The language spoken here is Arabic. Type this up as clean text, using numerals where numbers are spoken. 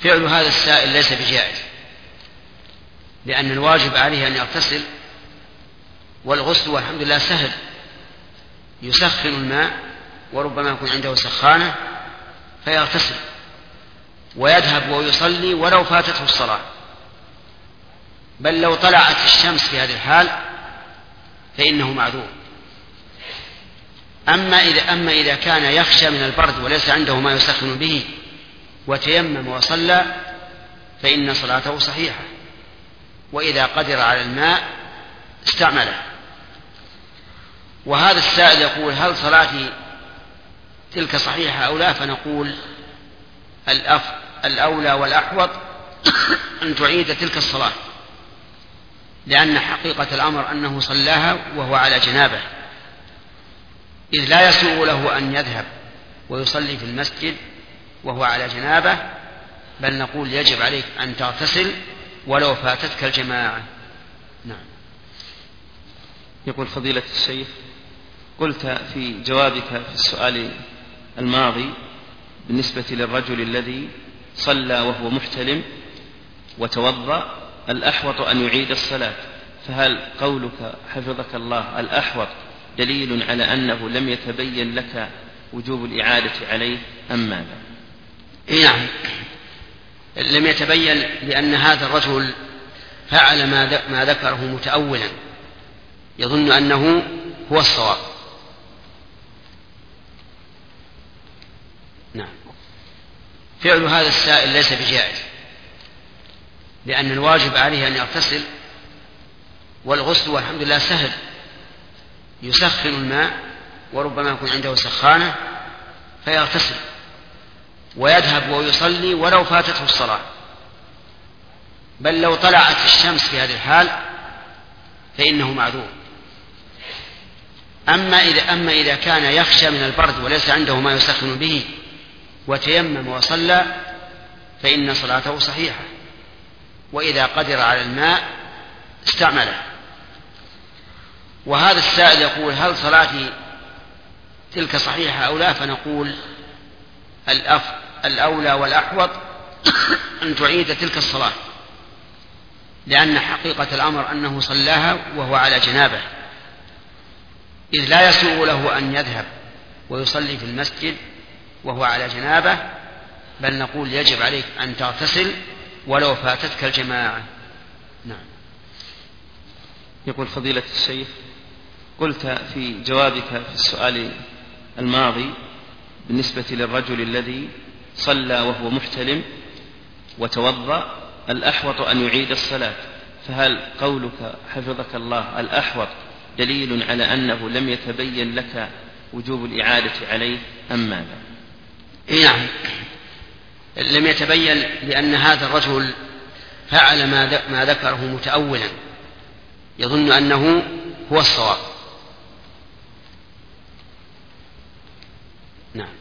فعل هذا السائل ليس بجائز، لأن الواجب عليه أن يغتسل، والغسل والحمد لله سهل، يسخن الماء وربما يكون عنده سخانة فيغتسل ويذهب ويصلي ولو فاتته الصلاة، بل لو طلعت الشمس في هذه الحال فإنه معذور. أما إذا كان يخشى من البرد وليس عنده ما يسخن به وتيمم وصلى فإن صلاته صحيحة، وإذا قدر على الماء استعمله. وهذا السائل يقول: هل صلاتي تلك صحيحة أو لا؟ فنقول: الأولى والأحوط أن تعيد تلك الصلاة، لأن حقيقة الأمر أنه صلاها وهو على جنابه، إذ لا يسوغ له أن يذهب ويصلي في المسجد وهو على جنابه، بل نقول: يجب عليك أن تغتسل ولو فاتتك الجماعة. نعم. يقول فضيلة الشيخ: قلت في جوابك في السؤال الماضي بالنسبة للرجل الذي صلى وهو محتلم وتوضأ الأحوط أن يعيد الصلاة، فهل قولك حفظك الله الأحوط دليل على أنه لم يتبين لك وجوب الإعادة عليه أم ماذا؟ نعم، لم يتبين، لأن هذا الرجل فعل ما ذكره متأولا يظن أنه هو الصواب. نعم. فعل هذا السائل ليس بجائز، لأن الواجب عليه أن يغتسل، والغسل والحمد لله سهل، يسخن الماء وربما يكون عنده سخانة فيغتسل ويذهب ويصلي ولو فاتته الصلاة، بل لو طلعت الشمس في هذه الحال فإنه معذور. أما إذا كان يخشى من البرد وليس عنده ما يسخن به وتيمم وصلى فإن صلاته صحيحة، وإذا قدر على الماء استعمله. وهذا السائل يقول: هل صلاتي تلك صحيحة أو لا؟ فنقول: الأولى والأحوط أن تعيد تلك الصلاة، لأن حقيقة الأمر أنه صلاها وهو على جنابه، إذ لا يسوغ له أن يذهب ويصلي في المسجد وهو على جنابه، بل نقول: يجب عليك أن تغتسل ولو فاتتك الجماعة. نعم. يقول فضيلة الشيخ: قلت في جوابك في السؤال الماضي بالنسبة للرجل الذي صلى وهو محتلم وتوضأ الأحوط أن يعيد الصلاة، فهل قولك حفظك الله الأحوط دليل على أنه لم يتبين لك وجوب الإعادة عليه أم ماذا؟ نعم، لم يتبين، لأن هذا الرجل فعل ما ذكره متأولا يظن أنه هو الصواب. نعم.